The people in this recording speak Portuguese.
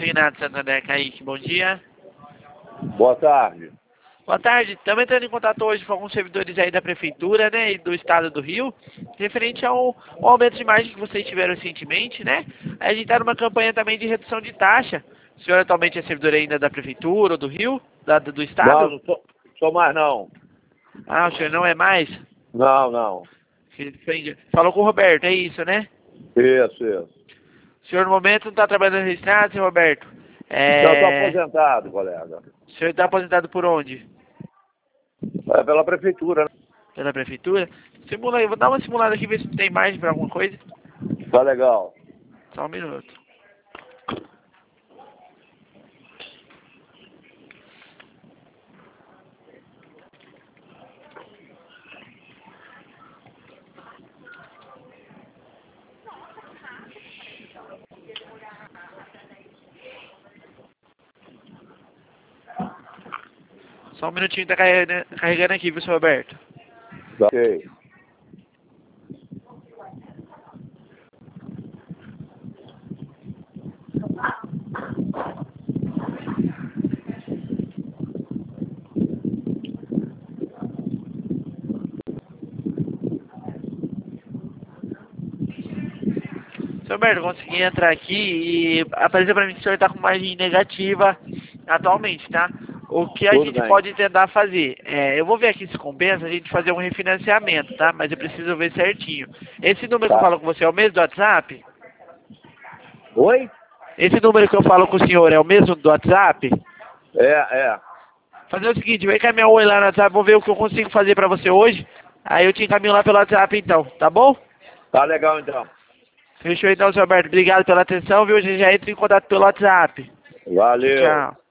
Renato Santander, Kaique, bom dia. Boa tarde. Boa tarde, estamos entrando em contato hoje com alguns servidores aí da Prefeitura, né, e do Estado do Rio, referente ao aumento de margem que vocês tiveram recentemente, né? A gente está numa campanha também de redução de taxa. O senhor atualmente é servidor ainda da Prefeitura ou do Rio, do Estado? Não sou mais não. Ah, o senhor não é mais? Não. Falou com o Roberto, é isso, né? Isso. O senhor no momento não está trabalhando registrado, senhor Roberto? Eu estou aposentado, colega. O senhor está aposentado por onde? É pela prefeitura, né? Pela Prefeitura? Simula aí, vou dar uma simulada aqui, ver se tem margem para alguma coisa. Tá legal. Só um minuto. Só um minutinho, tá carregando aqui, viu, senhor Roberto? Ok. Senhor Roberto, eu consegui entrar aqui e apareceu para mim que o senhor está com margem negativa atualmente, tá? O que a Tudo gente bem. pode tentar fazer? Eu vou ver aqui se compensa a gente fazer um refinanciamento, tá? Mas eu preciso ver certinho. Esse número que eu falo com você é o mesmo do WhatsApp? Oi? Esse número que eu falo com o senhor é o mesmo do WhatsApp? É. Fazer o seguinte, vem encaminhar um oi lá no WhatsApp, vou ver o que eu consigo fazer pra você hoje. Aí eu te encaminho lá pelo WhatsApp então, tá bom? Tá legal então. Fechou então, senhor Alberto. Obrigado pela atenção, viu? A gente já entra em contato pelo WhatsApp. Valeu. Tchau.